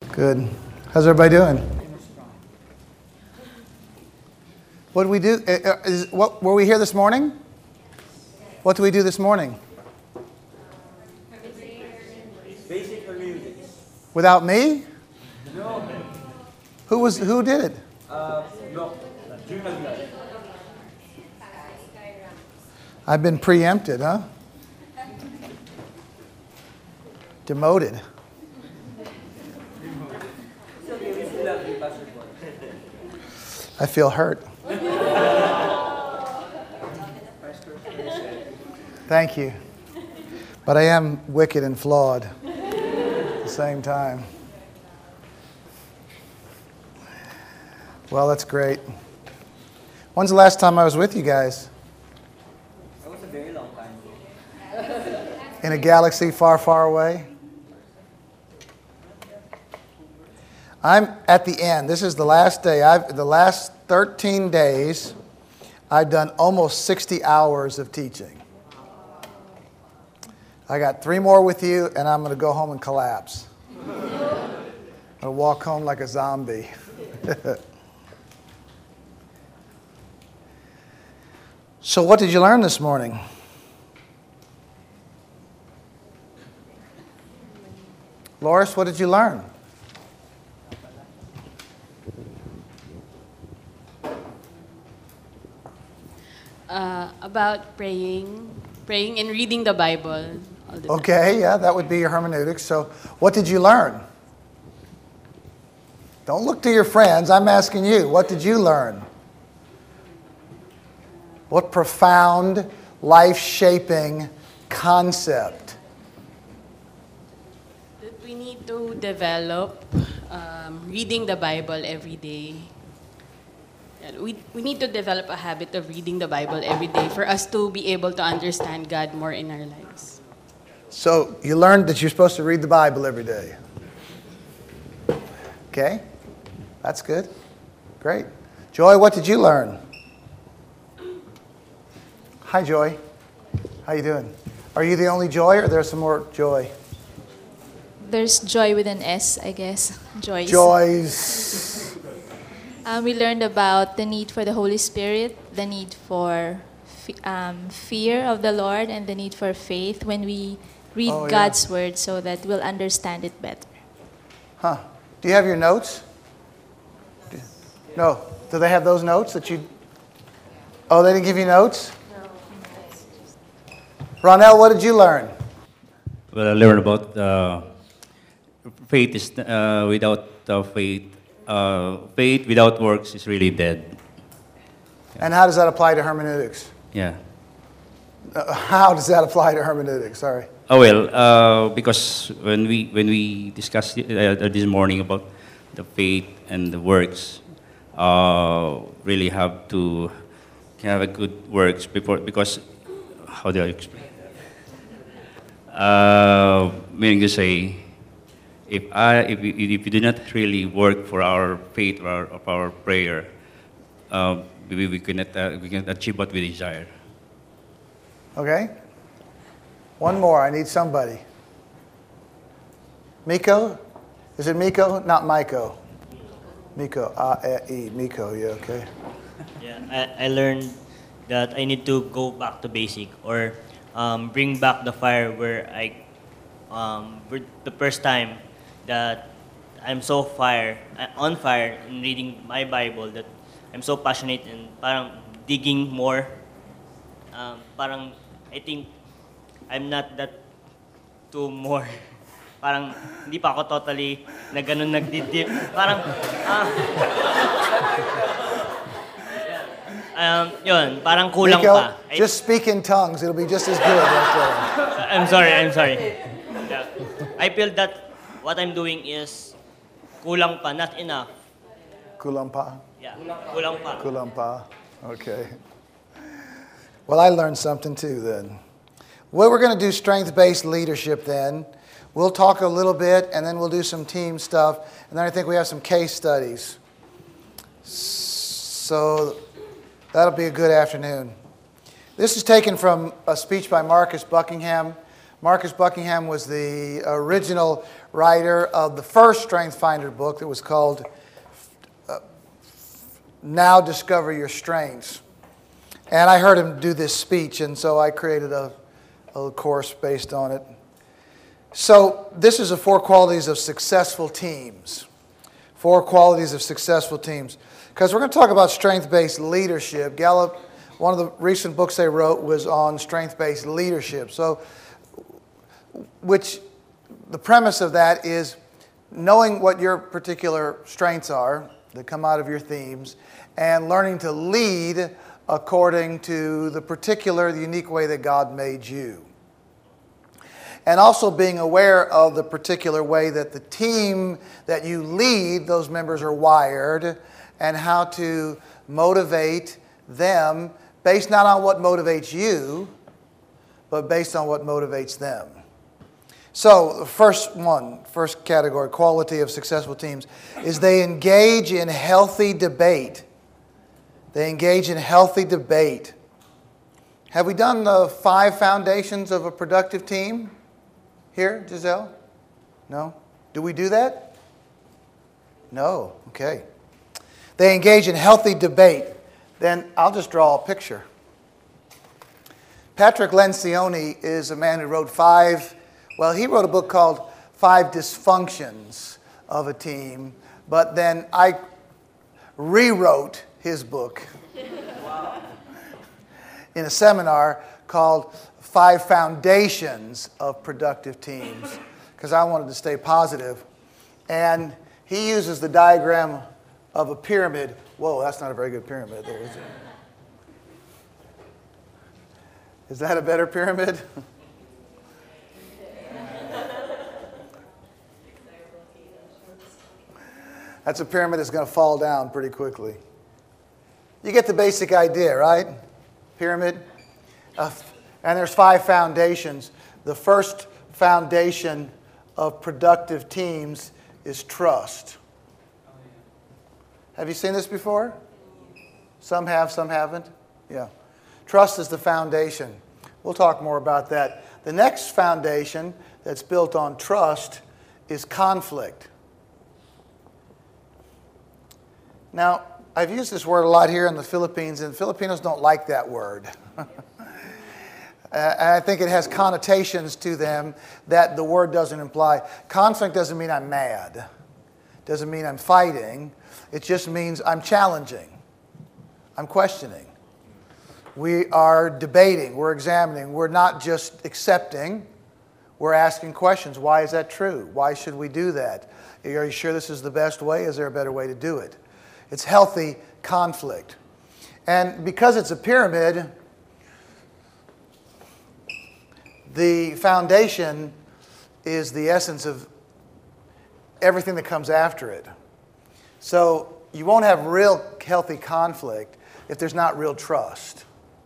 Good. How's everybody doing? What did we do? Were we here this morning? What did we do this morning? Basic hermeneutics. Without me? No. Who did it? No. June Aguilar. I've been preempted, huh? Demoted. I feel hurt. Thank you. But I am wicked and flawed at the same time. Well, that's great. When's the last time I was with you guys? That was a very long time ago. In a galaxy far, far away? I'm at the end. This is the last day. The last 13 days, I've done almost 60 hours of teaching. I got 3 more with you, and I'm going to go home and collapse. I'll walk home like a zombie. So what did you learn this morning? Loris, what did you learn? About praying and reading the Bible all the time. Okay, yeah, that would be your hermeneutics. So what did you learn? Don't look to your friends. I'm asking you, what did you learn? What profound, life-shaping concept? That we need to develop reading the Bible every day. We need to develop a habit of reading the Bible every day for us to be able to understand God more in our lives. So you learned that you're supposed to read the Bible every day. Okay, that's good. Great. Joy, what did you learn? Hi, Joy. How you doing? Are you the only Joy, or there's some more Joy? There's joy with an S, I guess. Joyce. Joys. We learned about the need for the Holy Spirit, the need for fear of the Lord, and the need for faith when we read God's Word so that we'll understand it better. Huh. Do you have your notes? No. Do they have those notes that you... Oh, they didn't give you notes? No. Ronell, what did you learn? Well, I learned about faith is without faith. Faith without works is really dead. And how does that apply to hermeneutics? Yeah. How does that apply to hermeneutics? Sorry. Oh well, because when we discussed this morning about the faith and the works, really have to have a good works before, because how do I explain? Meaning to say, if we do not really work for our faith or our prayer, we cannot achieve what we desire. Okay. One more. I need somebody. Miko? Is it Miko? Not Miko. Miko. Miko. Yeah. Okay. Yeah. I learned that I need to go back to basic, or bring back the fire where the first time that I'm so on fire in reading my Bible, that I'm so passionate and parang digging more. Parang I think I'm not that too more. Parang hindi pa ako totally na ganun nagdidip. Parang yun, parang kulang Miko, pa. just speak in tongues. It'll be just as good right there. I'm sorry. Yeah. I feel that what I'm doing is kulang pa, not enough. Kulang pa? Yeah, kulang pa. Kulang pa. Okay. Well, I learned something too then. Well, we're going to do strength-based leadership then. We'll talk a little bit, and then we'll do some team stuff, and then I think we have some case studies. So that'll be a good afternoon. This is taken from a speech by Marcus Buckingham. Marcus Buckingham was the original writer of the first Strength Finder book that was called Now Discover Your Strengths. And I heard him do this speech, and so I created a little course based on it. So this is the 4 qualities of successful teams. 4 qualities of successful teams. Because we're going to talk about strength-based leadership. Gallup, one of the recent books they wrote was on strength-based leadership. So, which the premise of that is knowing what your particular strengths are that come out of your themes and learning to lead according to the particular, the unique way that God made you. And also being aware of the particular way that the team that you lead, those members are wired, and how to motivate them based not on what motivates you, but based on what motivates them. So the first category, quality of successful teams, is they engage in healthy debate. They engage in healthy debate. Have we done the 5 foundations of a productive team here, Giselle? No? Do we do that? No. Okay. They engage in healthy debate. Then I'll just draw a picture. Patrick Lencioni is a man who wrote he wrote a book called 5 Dysfunctions of a Team, but then I rewrote his book in a seminar called 5 Foundations of Productive Teams, because I wanted to stay positive. And he uses the diagram of a pyramid. Whoa, that's not a very good pyramid there, is it? Is that a better pyramid? That's a pyramid that's going to fall down pretty quickly. You get the basic idea, right? Pyramid. And there's 5 foundations. The first foundation of productive teams is trust. Have you seen this before? Some have, some haven't. Yeah. Trust is the foundation. We'll talk more about that. The next foundation that's built on trust is conflict. Now, I've used this word a lot here in the Philippines, and Filipinos don't like that word. And I think it has connotations to them that the word doesn't imply. Conflict doesn't mean I'm mad. Doesn't mean I'm fighting. It just means I'm challenging. I'm questioning. We are debating. We're examining. We're not just accepting. We're asking questions. Why is that true? Why should we do that? Are you sure this is the best way? Is there a better way to do it? It's healthy conflict. And because it's a pyramid, the foundation is the essence of everything that comes after it. So you won't have real healthy conflict if there's not real trust.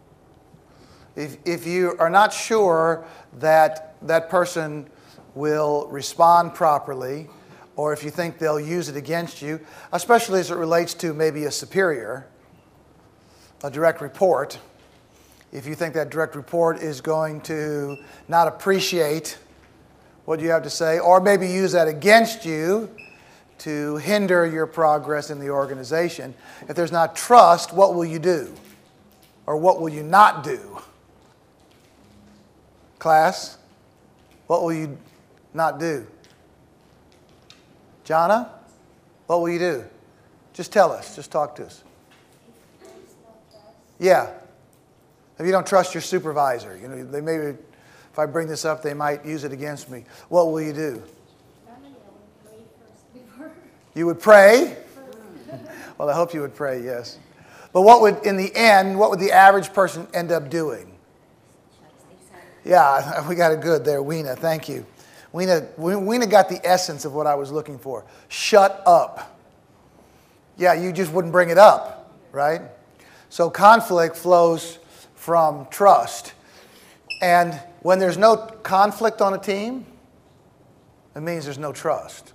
If you are not sure that that person will respond properly, or if you think they'll use it against you, especially as it relates to maybe a superior, a direct report, if you think that direct report is going to not appreciate what you have to say, or maybe use that against you to hinder your progress in the organization, if there's not trust, what will you do? Or what will you not do? Class, what will you not do? Jonna, what will you do? Just tell us. Just talk to us. Yeah. If you don't trust your supervisor, they maybe, if I bring this up, they might use it against me. What will you do? You would pray? Well, I hope you would pray, yes. But what would the average person end up doing? Yeah, we got it good there, Weena. Thank you. Weena got the essence of what I was looking for. Shut up. Yeah, you just wouldn't bring it up, right? So conflict flows from trust. And when there's no conflict on a team, it means there's no trust.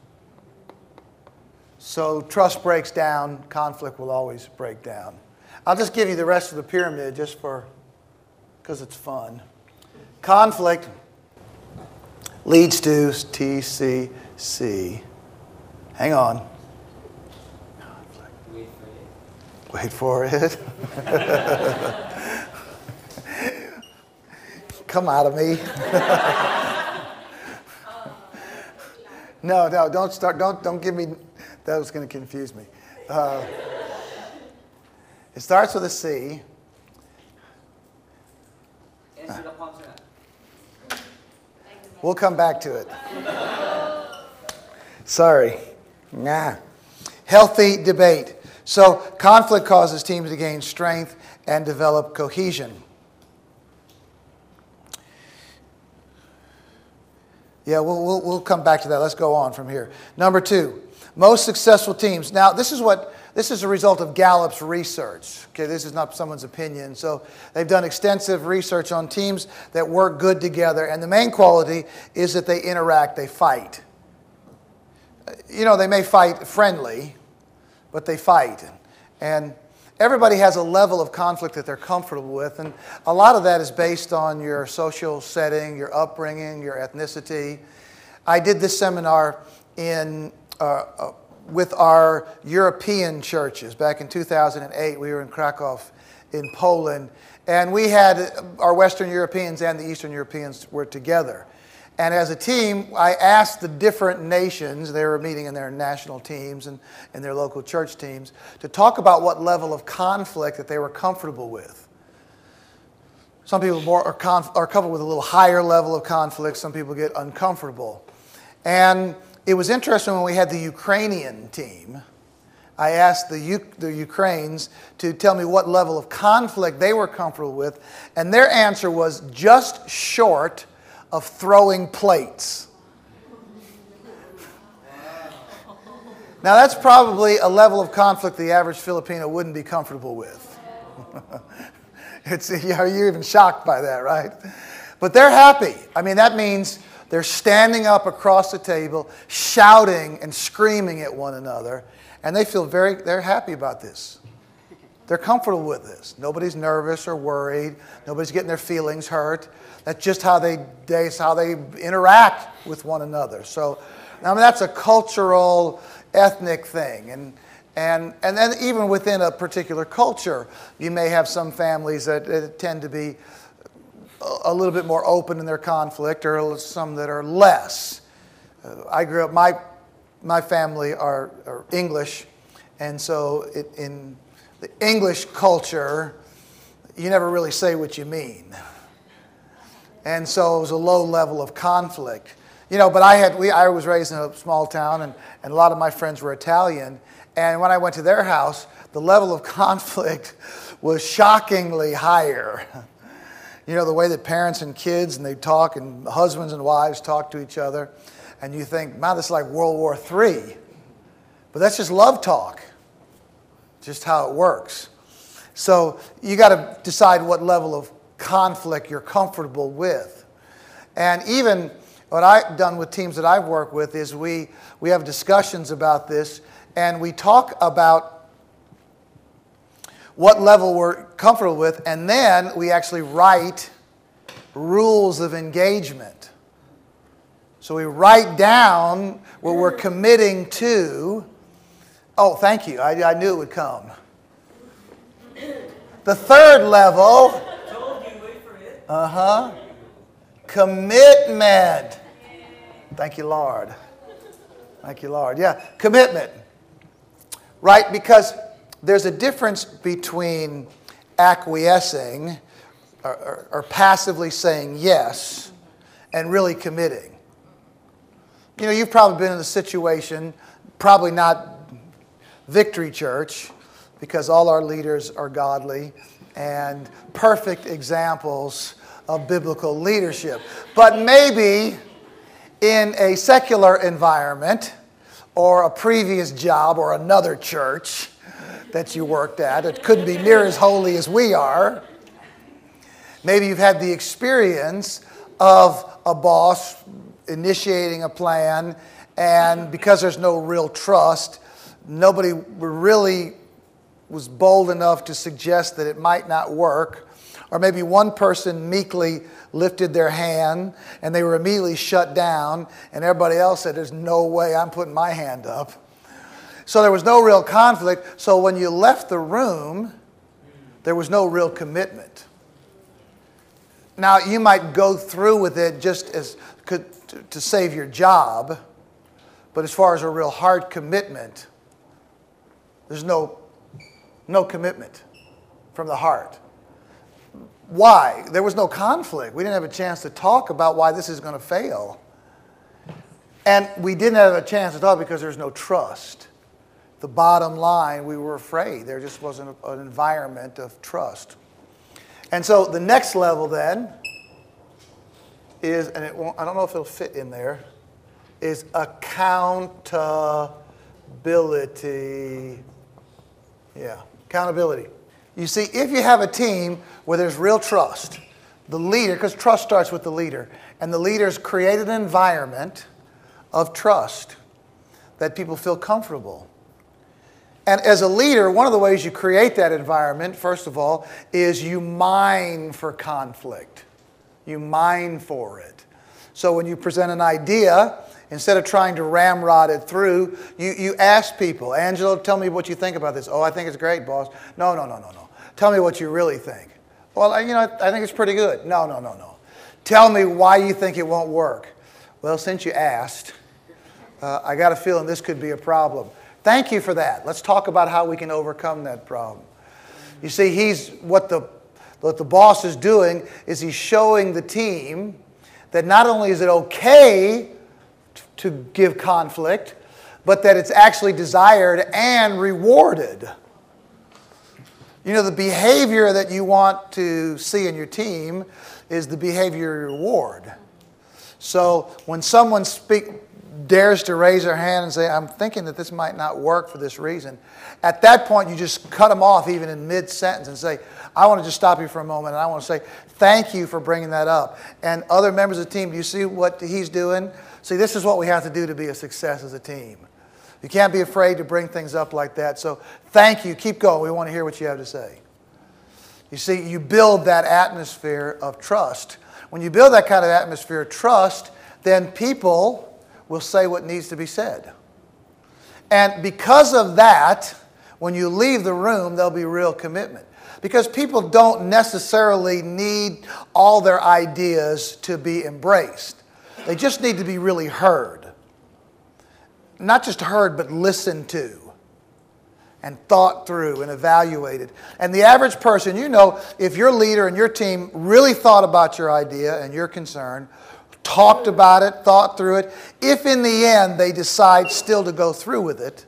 So trust breaks down, conflict will always break down. I'll just give you the rest of the pyramid just because it's fun. Conflict leads to TCC. Hang on. Wait for it. Come out of me. No, don't start. Don't give me. That was going to confuse me. It starts with a C. Answer the consonant. We'll come back to it. Sorry. Nah. Healthy debate. So conflict causes teams to gain strength and develop cohesion. Yeah, we'll come back to that. Let's go on from here. Number 2, most successful teams. Now, this is a result of Gallup's research. Okay, this is not someone's opinion. So they've done extensive research on teams that work good together, and the main quality is that they interact, they fight. You know, they may fight friendly, but they fight. And everybody has a level of conflict that they're comfortable with, and a lot of that is based on your social setting, your upbringing, your ethnicity. I did this seminar with our European churches. Back in 2008, we were in Krakow in Poland, and we had our Western Europeans and the Eastern Europeans were together. And as a team, I asked the different nations, they were meeting in their national teams and their local church teams, to talk about what level of conflict that they were comfortable with. Some people are comfortable with a little higher level of conflict. Some people get uncomfortable. And it was interesting when we had the Ukrainian team. I asked the Ukrainians to tell me what level of conflict they were comfortable with, and their answer was just short of throwing plates. Now that's probably a level of conflict the average Filipino wouldn't be comfortable with. You're even shocked by that, right? But they're happy. I mean, that means they're standing up across the table, shouting and screaming at one another, and they're happy about this. They're comfortable with this. Nobody's nervous or worried. Nobody's getting their feelings hurt. That's just how they interact with one another. So, I mean, that's a cultural, ethnic thing. And then even within a particular culture, you may have some families that tend to be a little bit more open in their conflict, or some that are less. I grew up, my family are English, and so in the English culture, you never really say what you mean. And so it was a low level of conflict. You know, but I was raised in a small town, and a lot of my friends were Italian. And when I went to their house, the level of conflict was shockingly higher. You know, the way that parents and kids, and they talk, and husbands and wives talk to each other. And you think, man, this is like World War III. But that's just love talk. Just how it works. So you got to decide what level of conflict you're comfortable with. And even what I've done with teams that I've worked with is we have discussions about this, and we talk about what level we're comfortable with, and then we actually write rules of engagement. So we write down what we're committing to. Oh, thank you. I knew it would come. The third level. Commitment. Thank you, Lord. Thank you, Lord. Yeah, commitment. Right? Because there's a difference between acquiescing or passively saying yes and really committing. You know, you've probably been in a situation, probably not Victory Church, because all our leaders are godly and perfect examples of biblical leadership. But maybe in a secular environment or a previous job or another church that you worked at, it couldn't be near as holy as we are. Maybe you've had the experience of a boss initiating a plan, and because there's no real trust, nobody really was bold enough to suggest that it might not work, Or maybe one person meekly lifted their hand and they were immediately shut down, and everybody else said, there's no way I'm putting my hand up. So there was no real conflict. So when you left the room, there was no real commitment. Now, you might go through with it just as to save your job, but as far as a real hard commitment, there's no commitment from the heart. Why? There was no conflict. We didn't have a chance to talk about why this is going to fail. And we didn't have a chance to talk because there's no trust. The bottom line, we were afraid. There just wasn't an environment of trust. And so the next level then is, and I don't know if it'll fit in there, is accountability. Yeah, accountability. You see, if you have a team where there's real trust, the leader, because trust starts with the leader, and the leader's created an environment of trust that people feel comfortable. And as a leader, one of the ways you create that environment, first of all, is you mine for conflict. You mine for it. So when you present an idea, instead of trying to ramrod it through, you ask people, Angelo, tell me what you think about this. Oh, I think it's great, boss. No. Tell me what you really think. Well, I think it's pretty good. No. Tell me why you think it won't work. Well, since you asked, I got a feeling this could be a problem. Thank you for that. Let's talk about how we can overcome that problem. You see, what the boss is doing is he's showing the team that not only is it okay to give conflict, but that it's actually desired and rewarded. You know, the behavior that you want to see in your team is the behavior you reward. So when someone dares to raise their hand and say, I'm thinking that this might not work for this reason, at that point you just cut them off even in mid-sentence and say, I want to just stop you for a moment and I want to say, thank you for bringing that up. And other members of the team, do you see what he's doing? See, this is what we have to do to be a success as a team. You can't be afraid to bring things up like that. So thank you. Keep going. We want to hear what you have to say. You see, you build that atmosphere of trust. When you build that kind of atmosphere of trust, then people will say what needs to be said. And because of that, when you leave the room, there'll be real commitment. Because people don't necessarily need all their ideas to be embraced. They just need to be really heard. Not just heard, but listened to and thought through and evaluated. And the average person, if your leader and your team really thought about your idea and your concern, talked about it, thought through it, if in the end they decide still to go through with it,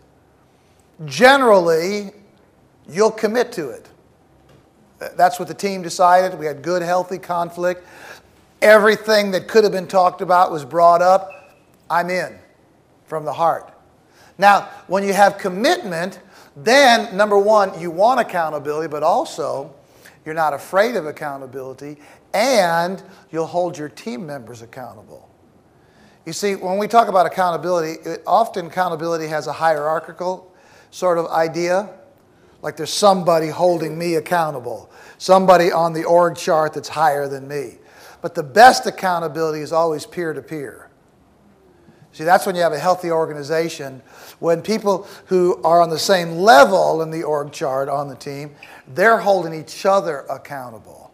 generally you'll commit to it. That's what the team decided. We had good, healthy conflict. Everything that could have been talked about was brought up. I'm in. From the heart. Now, when you have commitment, then, number one, you want accountability, but also you're not afraid of accountability, and you'll hold your team members accountable. You see, when we talk about accountability, often accountability has a hierarchical sort of idea, like there's somebody holding me accountable, somebody on the org chart that's higher than me. But the best accountability is always peer-to-peer. See, that's when you have a healthy organization. When people who are on the same level in the org chart on the team, they're holding each other accountable.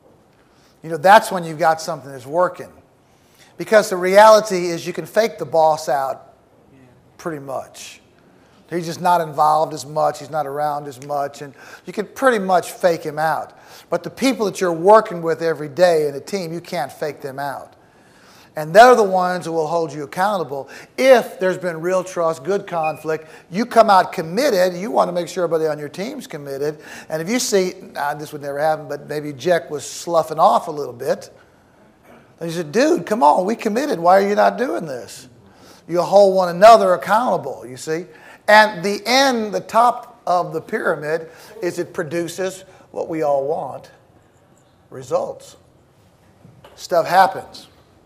That's when you've got something that's working. Because the reality is you can fake the boss out pretty much. He's just not involved as much. He's not around as much. And you can pretty much fake him out. But the people that you're working with every day in a team, you can't fake them out. And they're the ones who will hold you accountable. If there's been real trust, good conflict, you come out committed, you want to make sure everybody on your team's committed. And if you see, this would never happen, but maybe Jack was sloughing off a little bit, and you said, dude, come on, we committed. Why are you not doing this? You hold one another accountable, you see. And the top of the pyramid is it produces what we all want, results. Stuff happens.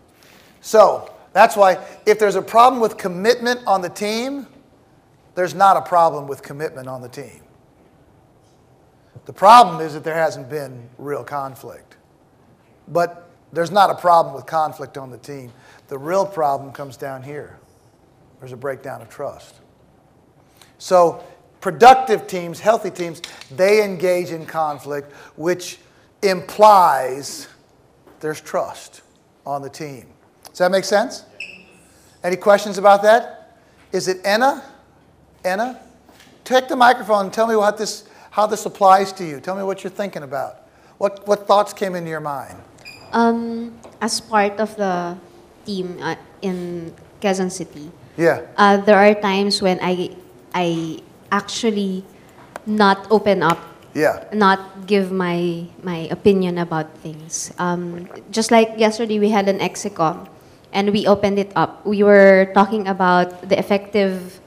So that's why if there's a problem with commitment on the team, there's not a problem with commitment on the team. The problem is that there hasn't been real conflict. But there's not a problem with conflict on the team. The real problem comes down here. There's a breakdown of trust. So productive teams, healthy teams, they engage in conflict, which implies there's trust on the team. Does that make sense? Any questions about that? Is it Enna? Enna? Take the microphone and tell me how this applies to you. Tell me what you're thinking about. What thoughts came into your mind? As part of the team in Quezon City, Yeah. there are times when I actually not open up, Yeah. not give my opinion about things. Just like yesterday, we had an execom, and we opened it up. We were talking about the effective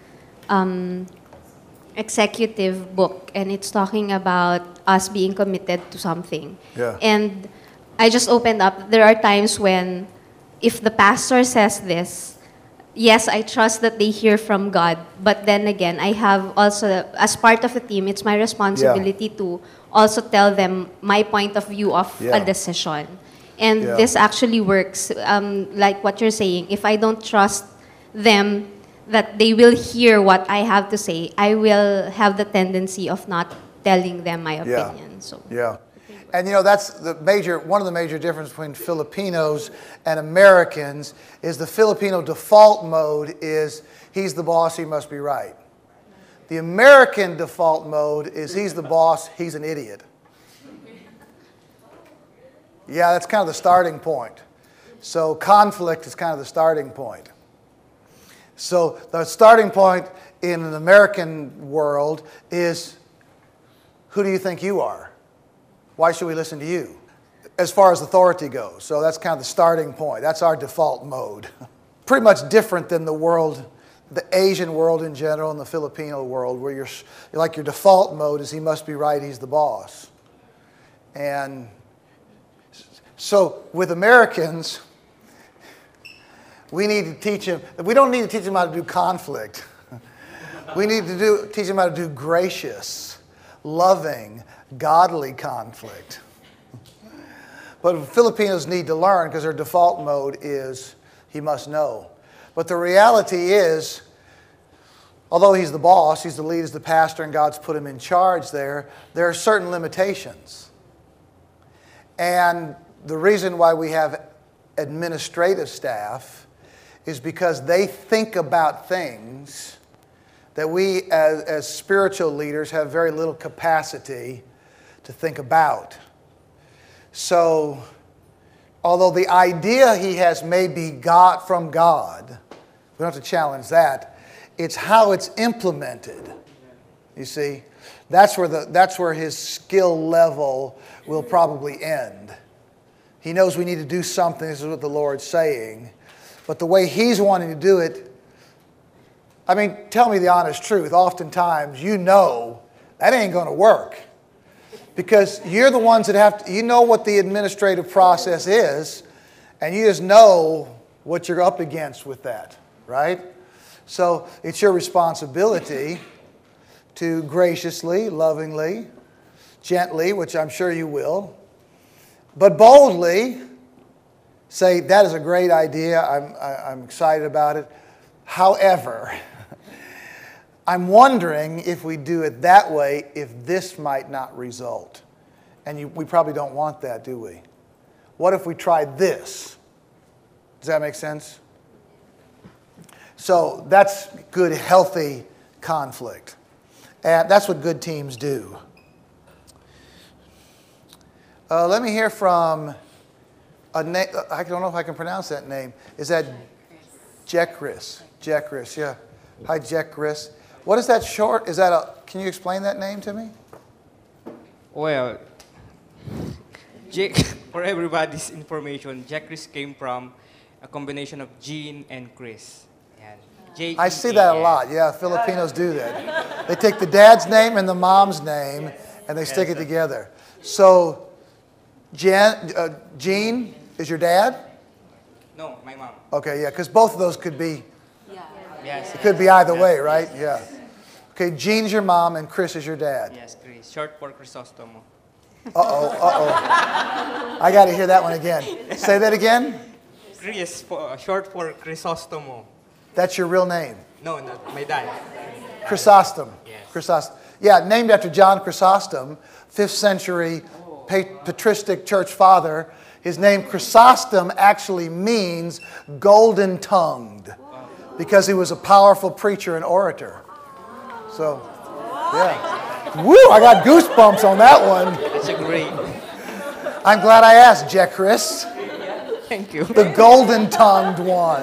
executive book, and it's talking about us being committed to something. Yeah. And I just opened up. There are times when, if the pastor says this, yes, I trust that they hear from God. But then again, I have also, as part of the team, it's my responsibility to also tell them my point of view of a decision. And this actually works, like what you're saying. If I don't trust them that they will hear what I have to say, I will have the tendency of not telling them my opinion. So. Yeah. And that's one of the major differences between Filipinos and Americans is the Filipino default mode is he's the boss, he must be right. The American default mode is he's the boss, he's an idiot. Yeah, that's kind of the starting point. So conflict is kind of the starting point. So the starting point in an American world is, who do you think you are? Why should we listen to you? As far as authority goes. So that's kind of the starting point. That's our default mode. Pretty much different than the world, the Asian world in general and the Filipino world, where you're like your default mode is he must be right, he's the boss. And so with Americans, we need to teach them, we don't need to teach them how to do conflict. We need to teach them how to do gracious, loving, godly conflict. But Filipinos need to learn because their default mode is he must know. But the reality is, although he's the boss, he's the lead, he's the pastor, and God's put him in charge there are certain limitations. And the reason why we have administrative staff is because they think about things that we as spiritual leaders have very little capacity to think about. So, although the idea he has may be got from God, we don't have to challenge that. It's how it's implemented. You see, that's where his skill level will probably end. He knows we need to do something. This is what the Lord's saying, but the way he's wanting to do it. I mean, tell me the honest truth. Oftentimes, that ain't going to work. Because you're the ones that have to, you know what the administrative process is, and you just know what you're up against with that, right? So it's your responsibility to graciously, lovingly, gently, which I'm sure you will, but boldly say, that is a great idea, I'm excited about it. However, I'm wondering if we do it that way, if this might not result. And we probably don't want that, do we? What if we tried this? Does that make sense? So that's good, healthy conflict. And that's what good teams do. Let me hear from a name. I don't know if I can pronounce that name. Is that Jekris? Jekris, yeah. Hi, Jekris. What is that short? Can you explain that name to me? Well, for everybody's information, Jekris came from a combination of Jean and Chris. I see that a lot. Yeah, Filipinos do that. They take the dad's name and the mom's name, and they stick it together. So, Jean is your dad? No, my mom. Okay, yeah, because both of those could be. Yes. It could be either way, right? Yeah. Okay, Jean's your mom and Chris is your dad. Yes, Chris. Short for Crisostomo. I got to hear that one again. Say that again. Chris, short for Crisostomo. That's your real name. No, my dad. Chrysostom. Yes. Chrysostom. Yeah, named after John Chrysostom, 5th century patristic church father. His name Chrysostom actually means golden-tongued because he was a powerful preacher and orator. So, yeah. Woo, I got goosebumps on that one. It's a great. I'm glad I asked, Jack Chris. Thank you. The golden-tongued one.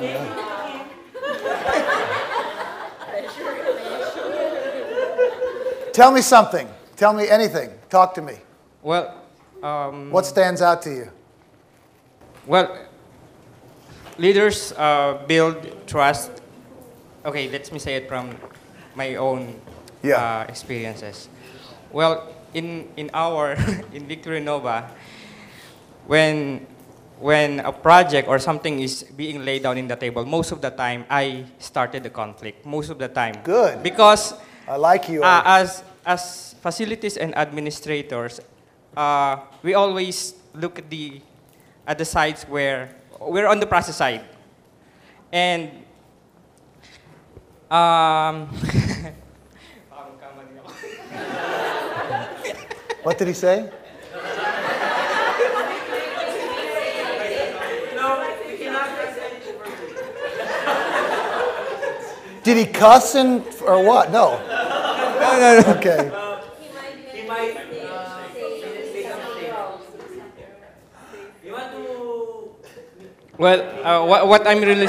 Tell me something. Tell me anything. Talk to me. Well, What stands out to you? well, leaders build trust. Okay, let me say it from my own Yeah. experiences. Well, in our in Victory Nova, when a project or something is being laid down in the table, most of the time I started the conflict. Most of the time. Good. Because I like you. as facilities and administrators, we always look at the sides where we're on the process side, and What did he say? Did he cuss or what? No. no. Okay. Well, what I'm really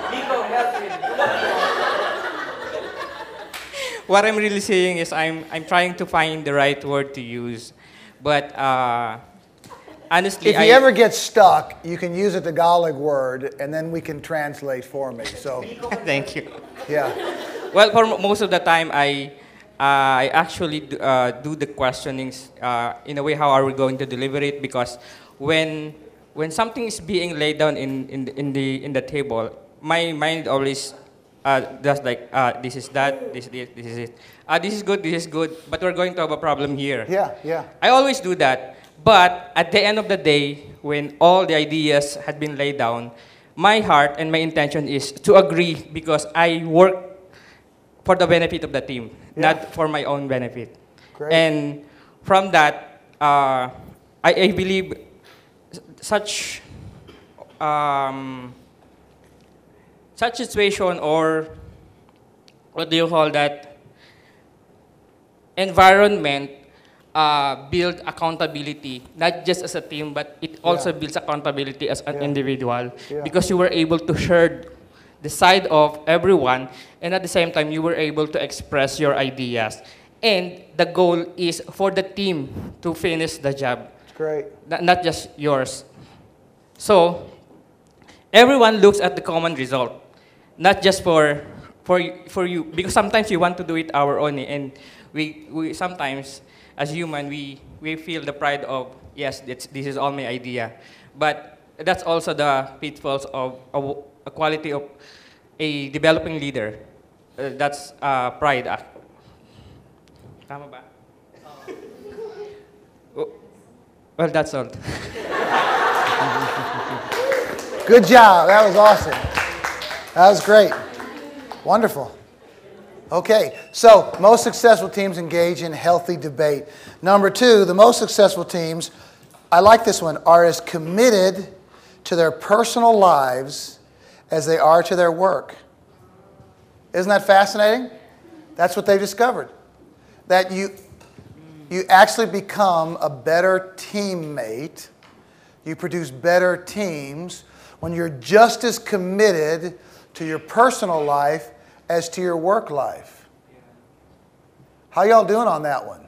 what I'm really saying is I'm trying to find the right word to use, but honestly, If he ever gets stuck, you can use a Tagalog word, and then we can translate for me. So, thank you. yeah. Well, for most of the time, I actually do the questionings in a way. How are we going to deliver it? Because when something is being laid down in the table, my mind always does like this is that, this is it. This is good, but we're going to have a problem here. Yeah. I always do that, but at the end of the day, when all the ideas had been laid down, my heart and my intention is to agree because I work for the benefit of the team, not for my own benefit. Great. And from that, I believe such situation, or what do you call that, environment, build accountability, not just as a team, but it also builds accountability as an individual, because you were able to share the side of everyone, and at the same time, you were able to express your ideas. And the goal is for the team to finish the job, Great. not just yours. So, everyone looks at the common result, not just for you, because sometimes we want to do it our own, and we sometimes, as human, we feel the pride of, yes, this is all my idea. But that's also the pitfalls of a quality of a developing leader. That's pride. Tama ba? Well, that's all. Good job. That was awesome. That was great. Wonderful. Okay, so most successful teams engage in healthy debate. Number 2, the most successful teams, I like this one, are as committed to their personal lives as they are to their work. Isn't that fascinating? That's what they've discovered. That you actually become a better teammate, you produce better teams when you're just as committed to your personal life as to your work life. How y'all doing on that one?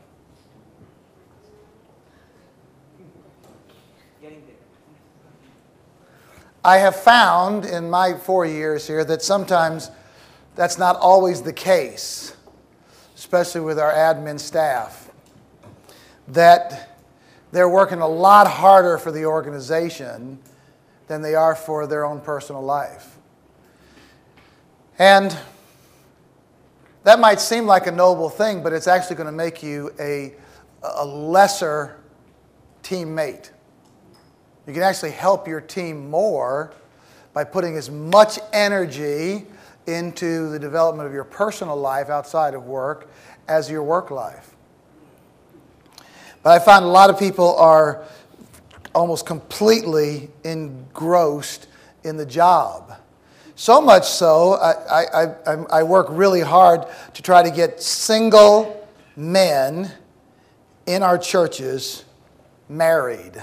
I have found in my 4 years here that sometimes that's not always the case, especially with our admin staff, that they're working a lot harder for the organization than they are for their own personal life. And that might seem like a noble thing, but it's actually going to make you a lesser teammate. You can actually help your team more by putting as much energy into the development of your personal life outside of work as your work life. But I find a lot of people are almost completely engrossed in the job. So much so, I work really hard to try to get single men in our churches married.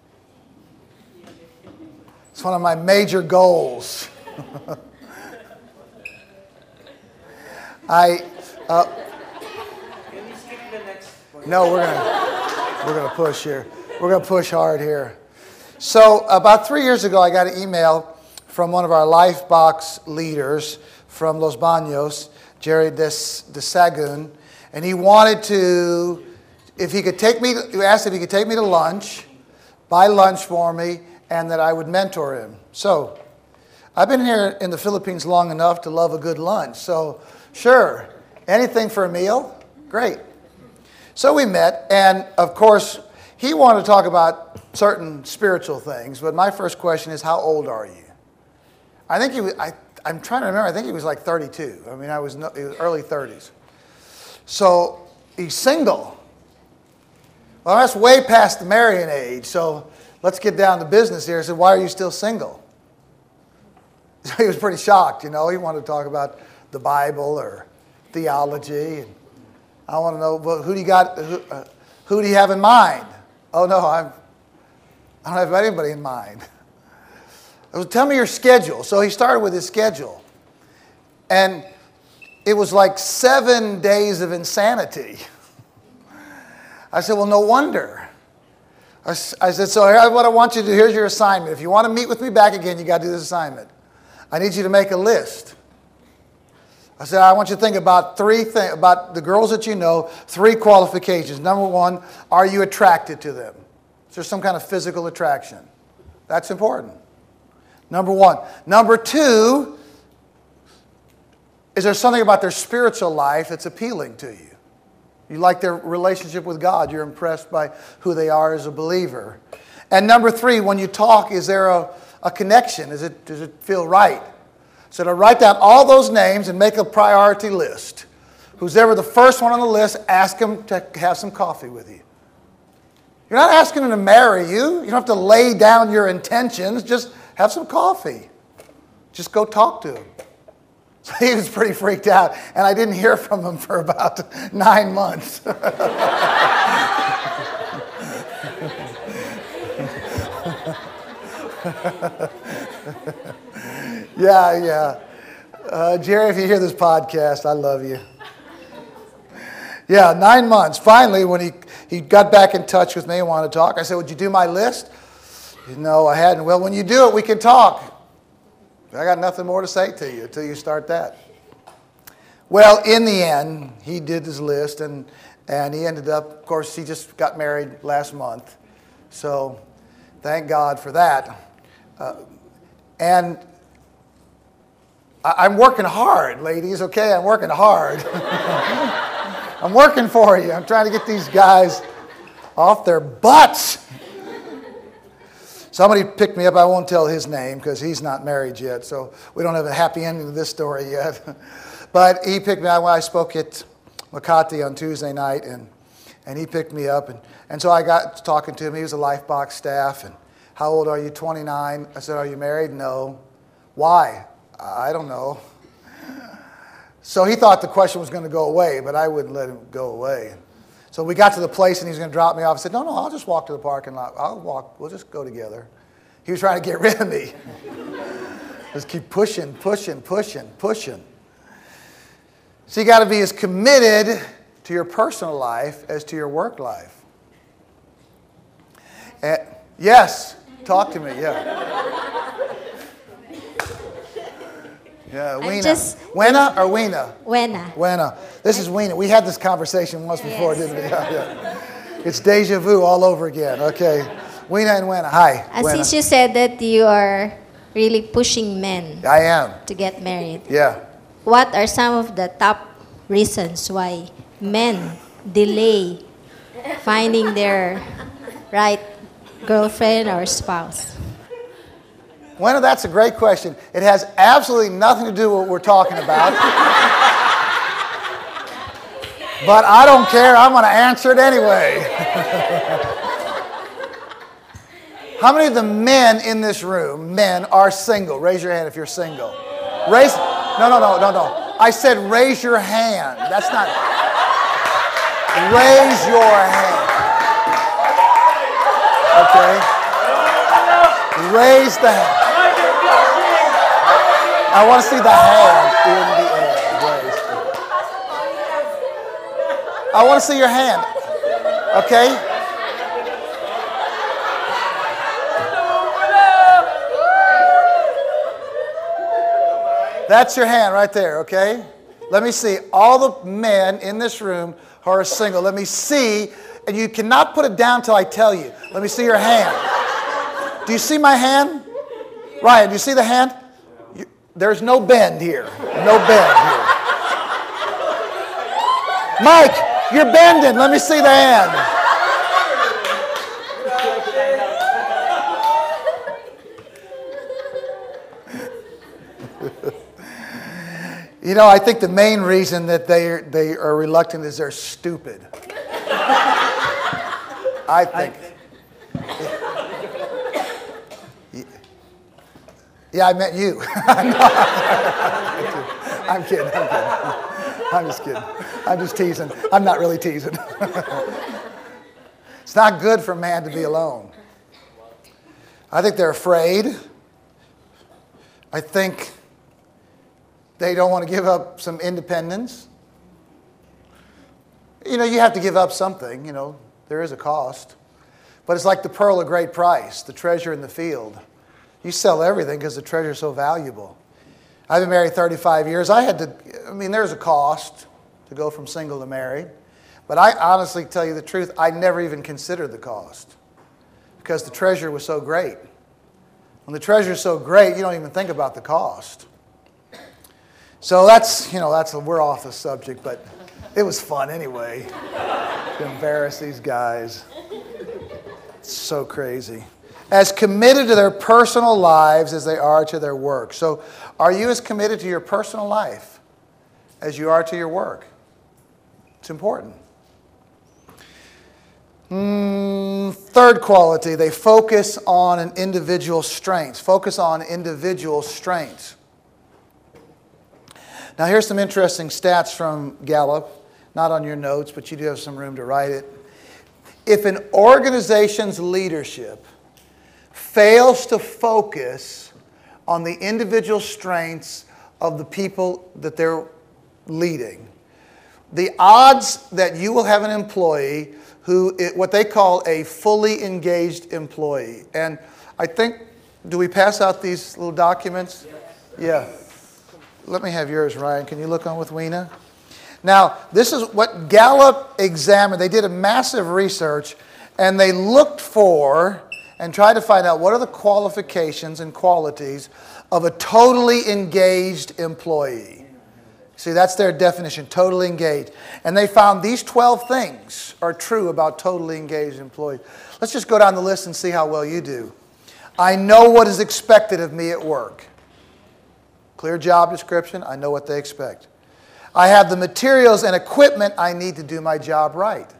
It's one of my major goals. No, we're gonna push here. We're gonna push hard here. So about 3 years ago, I got an email from one of our Lifebox leaders from Los Baños, Jerry DeSagun, and he wanted to, if he could take me, he asked if he could take me to lunch, buy lunch for me, and that I would mentor him. So I've been here in the Philippines long enough to love a good lunch. So sure, anything for a meal, great. So we met, and of course, he wanted to talk about certain spiritual things, but my first question is, how old are you? I think he was, I'm trying to remember, I think he was like 32. I mean, he was early 30s. So he's single. Well, that's way past the marrying age, so let's get down to business here. I said, why are you still single? So he was pretty shocked, you know. He wanted to talk about the Bible or theology. And I want to know, well, who do you have in mind? Oh, no, I don't have anybody in mind. I said, tell me your schedule. So he started with his schedule. And it was like 7 days of insanity. I said, well, no wonder. I said, so what I want you to do, here's your assignment. If you want to meet with me back again, you got to do this assignment. I need you to make a list. I said, I want you to think about about the girls that you know, 3 qualifications. Number 1, are you attracted to them? Is there some kind of physical attraction? That's important. Number 1. Number 2, is there something about their spiritual life that's appealing to you? You like their relationship with God. You're impressed by who they are as a believer. And number 3, when you talk, is there a connection? Does it feel right? So to write down all those names and make a priority list. Who's ever the first one on the list, ask them to have some coffee with you. You're not asking them to marry you. You don't have to lay down your intentions. Just have some coffee. Just go talk to him. So he was pretty freaked out, and I didn't hear from him for about 9 months. Yeah. Jerry, if you hear this podcast, I love you. Yeah, 9 months. Finally, when he got back in touch with me and wanted to talk, I said, would you do my list? No, I hadn't. Well, when you do it, we can talk. I got nothing more to say to you until you start that. Well, in the end, he did his list, and he ended up, of course, he just got married last month. So thank God for that. And I'm working hard, ladies, okay? I'm working hard. I'm working for you. I'm trying to get these guys off their butts. Somebody picked me up. I won't tell his name because he's not married yet, so we don't have a happy ending to this story yet. But he picked me up when I spoke at Makati on Tuesday night, and he picked me up. And so I got talking to him. He was a Lifebox staff. And how old are you? 29. I said, are you married? No. Why? I don't know. So he thought the question was going to go away, but I wouldn't let him go away. So we got to the place, and he was going to drop me off. I said, no, I'll just walk to the parking lot. I'll walk. We'll just go together. He was trying to get rid of me. Just keep pushing. So you got to be as committed to your personal life as to your work life. Yes, talk to me, yeah. Yeah, Weena. Wena or Weena? Wena. This is Weena. We had this conversation once before, didn't we? Yeah. It's deja vu all over again. Okay. Weena and Wena. Hi. Since you said that you are really pushing men I am. to get married, Yeah. what are some of the top reasons why men delay finding their right girlfriend or spouse? Well, that's a great question. It has absolutely nothing to do with what we're talking about. But I don't care. I'm going to answer it anyway. How many of the men in this room, men, are single? Raise your hand if you're single. Raise. No. I said raise your hand. That's not. Raise your hand. Okay. Raise the hand. I want to see the hand in the air. Raise. I want to see your hand. Okay? That's your hand right there, okay? Let me see. All the men in this room who are single, let me see. And you cannot put it down till I tell you. Let me see your hand. Do you see my hand? Ryan, do you see the hand? There's no bend here. No bend here. Mike, you're bending. Let me see the hand. You know, I think the main reason that they are reluctant is they're stupid. I think. Yeah, I meant you. I'm kidding. I'm just kidding. I'm just teasing. I'm not really teasing. It's not good for a man to be alone. I think they're afraid. I think they don't want to give up some independence. You know, you have to give up something. You know, there is a cost. But it's like the pearl of great price, the treasure in the field. You sell everything because the treasure is so valuable. I've been married 35 years. There's a cost to go from single to married. But I honestly tell you the truth, I never even considered the cost because the treasure was so great. When the treasure is so great, you don't even think about the cost. So we're off the subject, but it was fun anyway to embarrass these guys. It's so crazy. As committed to their personal lives as they are to their work. So are you as committed to your personal life as you are to your work? It's important. Third quality, they focus on an individual strengths. Focus on individual strengths. Now here's some interesting stats from Gallup. Not on your notes, but you do have some room to write it. If an organization's leadership fails to focus on the individual strengths of the people that they're leading, the odds that you will have an employee what they call a fully engaged employee. And I think, do we pass out these little documents? Yeah. Let me have yours, Ryan. Can you look on with Weena? Now, this is what Gallup examined. They did a massive research, and they looked for and tried to find out what are the qualifications and qualities of a totally engaged employee. See, that's their definition, totally engaged. And they found these 12 things are true about totally engaged employees. Let's just go down the list and see how well you do. I know what is expected of me at work. Clear job description, I know what they expect. I have the materials and equipment I need to do my job right.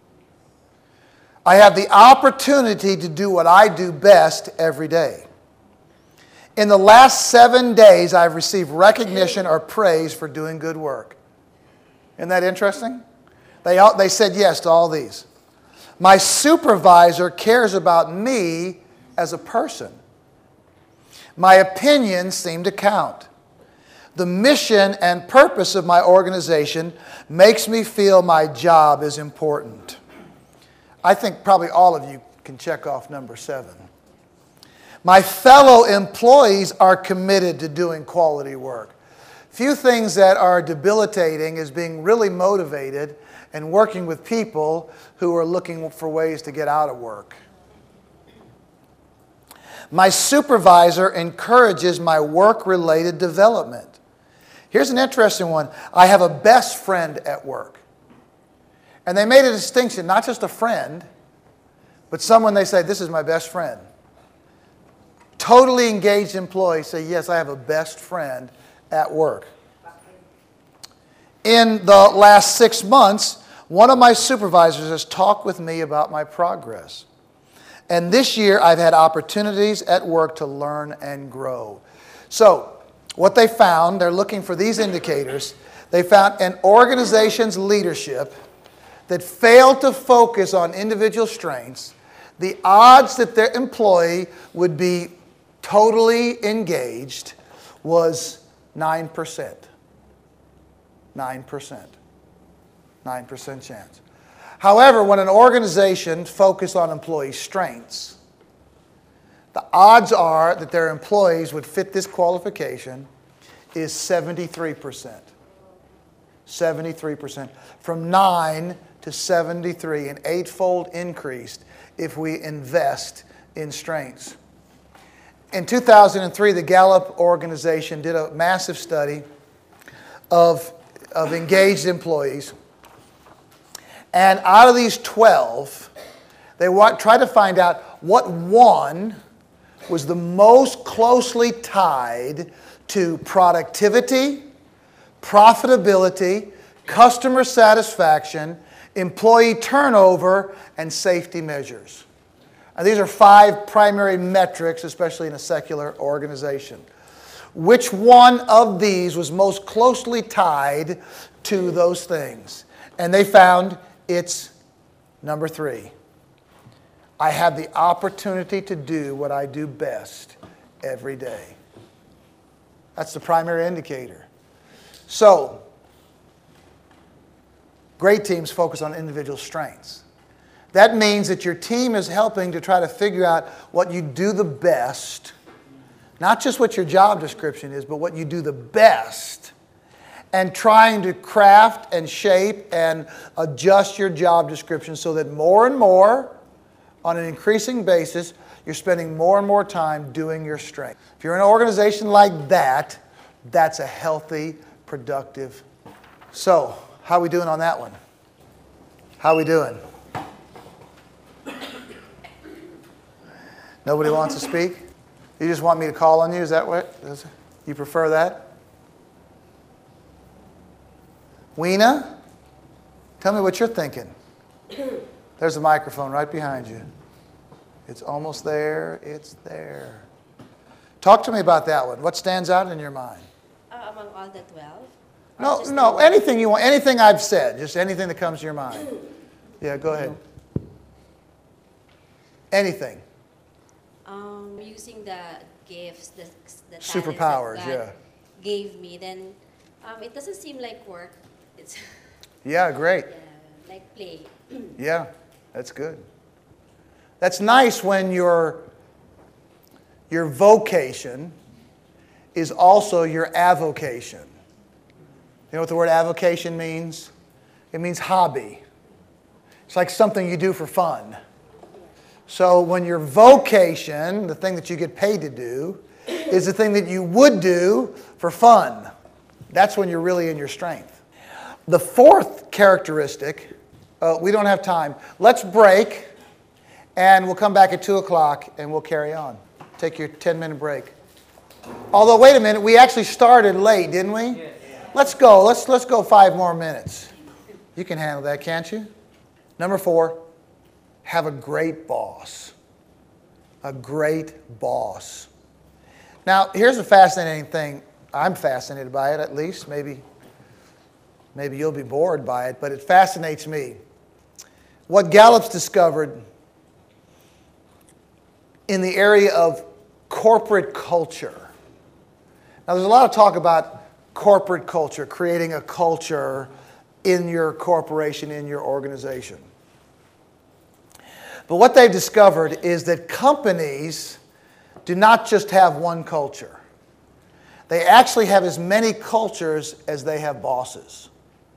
I have the opportunity to do what I do best every day. In the last 7 days, I've received recognition or praise for doing good work. Isn't that interesting? They said yes to all these. My supervisor cares about me as a person. My opinions seem to count. The mission and purpose of my organization makes me feel my job is important. I think probably all of you can check off number 7. My fellow employees are committed to doing quality work. Few things that are debilitating is being really motivated and working with people who are looking for ways to get out of work. My supervisor encourages my work-related development. Here's an interesting one. I have a best friend at work. And they made a distinction, not just a friend, but someone they say, this is my best friend. Totally engaged employees say, yes, I have a best friend at work. In the last 6 months, one of my supervisors has talked with me about my progress. And this year, I've had opportunities at work to learn and grow. So, what they found, they're looking for these indicators. They found an organization's leadership that failed to focus on individual strengths, the odds that their employee would be totally engaged was 9%. 9%. 9% chance. However, when an organization focuses on employee strengths, the odds are that their employees would fit this qualification is 73%. 73%. From 9 to 73, an 8-fold increase if we invest in strengths. In 2003, the Gallup organization did a massive study of engaged employees. And out of these 12, they tried to find out what one was the most closely tied to productivity, profitability, customer satisfaction, employee turnover, and safety measures. And these are 5 primary metrics, especially in a secular organization. Which one of these was most closely tied to those things? And they found it's number 3. I have the opportunity to do what I do best every day. That's the primary indicator. So, great teams focus on individual strengths. That means that your team is helping to try to figure out what you do the best, not just what your job description is, but what you do the best, and trying to craft and shape and adjust your job description so that more and more, on an increasing basis, you're spending more and more time doing your strength. If you're in an organization like that, that's a healthy, productive. So, how are we doing on that one? How are we doing? Nobody wants to speak? You just want me to call on you? Is that what? You prefer that? Weena, tell me what you're thinking. There's a microphone right behind you. It's almost there. It's there. Talk to me about that one. What stands out in your mind? Among all the 12? No, anything you want. Anything I've said. Just anything that comes to your mind. Yeah, go ahead. Anything. Using the gifts, the talents Superpowers, that God gave me, then it doesn't seem like work. It's Yeah, great. like play. Yeah, that's good. That's nice when your vocation is also your avocation. You know what the word avocation means? It means hobby. It's like something you do for fun. So when your vocation, the thing that you get paid to do, is the thing that you would do for fun, that's when you're really in your strength. The 4th characteristic, we don't have time. Let's break, and we'll come back at 2 o'clock, and we'll carry on. Take your 10-minute break. Although, wait a minute, we actually started late, didn't we? Yeah. Let's go. Let's go 5 more minutes. You can handle that, can't you? Number 4, have a great boss. A great boss. Now, here's a fascinating thing. I'm fascinated by it, at least. Maybe you'll be bored by it, but it fascinates me. What Gallup's discovered in the area of corporate culture. Now, there's a lot of talk about corporate culture, creating a culture in your corporation, in your organization. But what they've discovered is that companies do not just have one culture. They actually have as many cultures as they have bosses.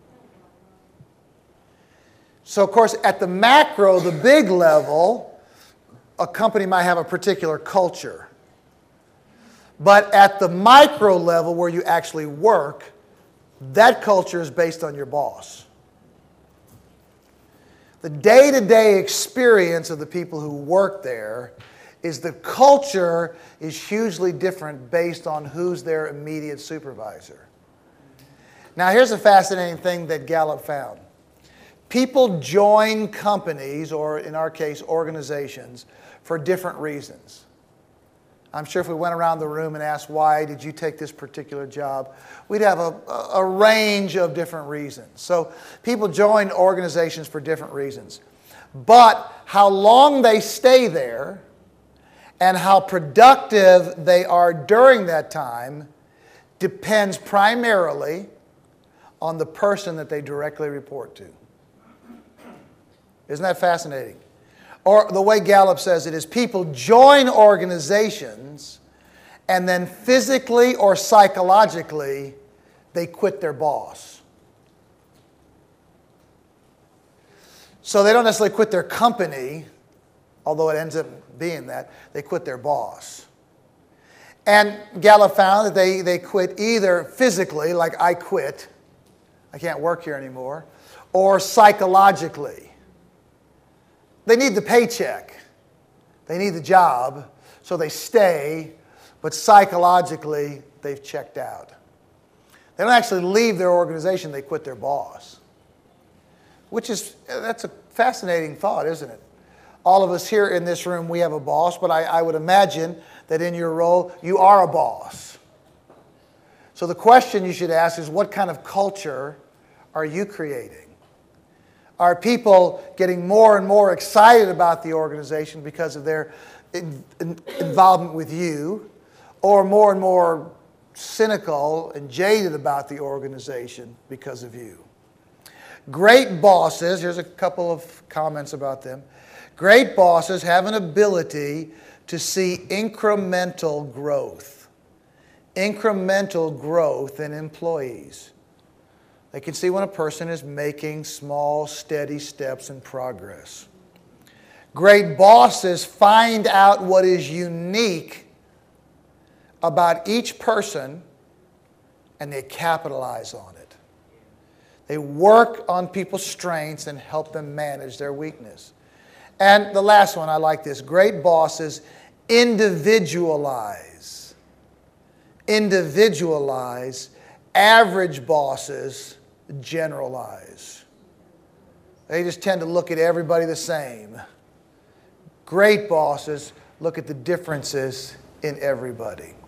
So, of course, at the macro, the big level, a company might have a particular culture. But at the micro level where you actually work, that culture is based on your boss. The day-to-day experience of the people who work there is the culture is hugely different based on who's their immediate supervisor. Now, here's a fascinating thing that Gallup found. People join companies, or in our case, organizations, for different reasons. I'm sure if we went around the room and asked, why did you take this particular job, we'd have a range of different reasons. So people join organizations for different reasons. But how long they stay there and how productive they are during that time depends primarily on the person that they directly report to. Isn't that fascinating? Or the way Gallup says it is, people join organizations and then physically or psychologically they quit their boss. So they don't necessarily quit their company, although it ends up being that. They quit their boss. And Gallup found that they quit either physically, like I quit, I can't work here anymore, or psychologically. They need the paycheck. They need the job, so they stay, but psychologically, they've checked out. They don't actually leave their organization, they quit their boss. That's a fascinating thought, isn't it? All of us here in this room, we have a boss, but I would imagine that in your role, you are a boss. So the question you should ask is, what kind of culture are you creating? Are people getting more and more excited about the organization because of their involvement with you, or more and more cynical and jaded about the organization because of you? Great bosses, here's a couple of comments about them. Great bosses have an ability to see incremental growth. Incremental growth in employees. They can see when a person is making small, steady steps in progress. Great bosses find out what is unique about each person and they capitalize on it. They work on people's strengths and help them manage their weakness. And the last one, I like this. Great bosses individualize. Individualize. Average bosses generalize. They just tend to look at everybody the same. Great bosses look at the differences in everybody.